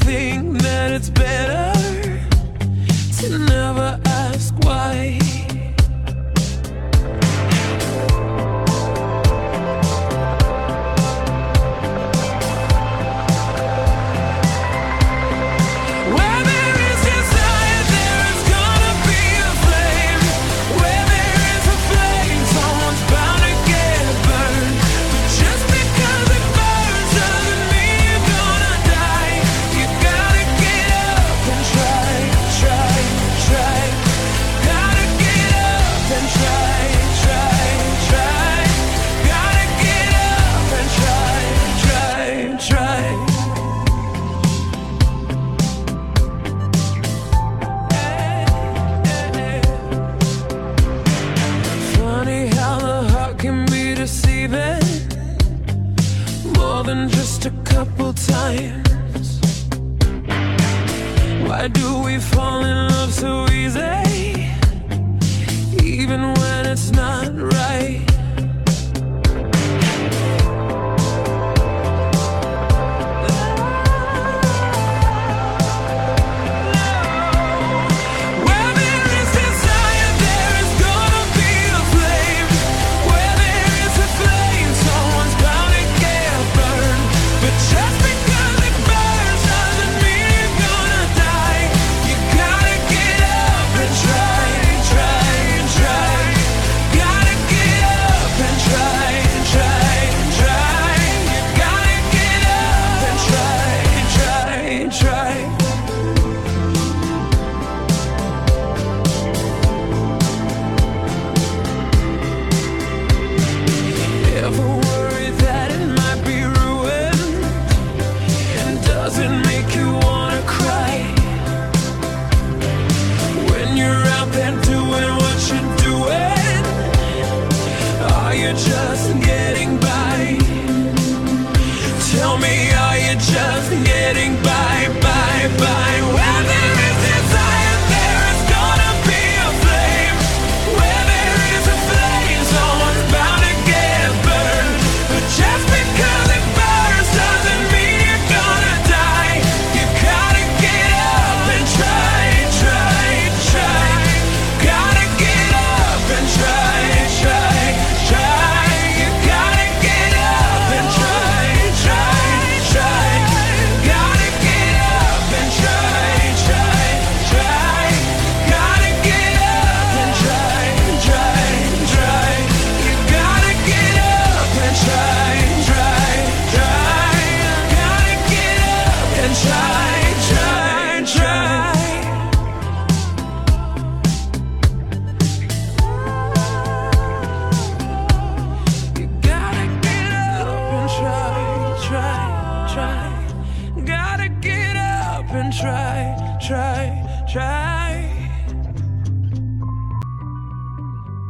think that it's better to never ask why. More than just a couple times. Why do we fall in love so easy, even when it's not right? Just getting by. Tell me, are you just getting by, Where there is desire, there is gonna be a flame. Where there is a flame, someone's bound to get burned. But just because it burns doesn't mean you're gonna die. You gotta get up and try. Gotta get up and try. Gotta get up and try.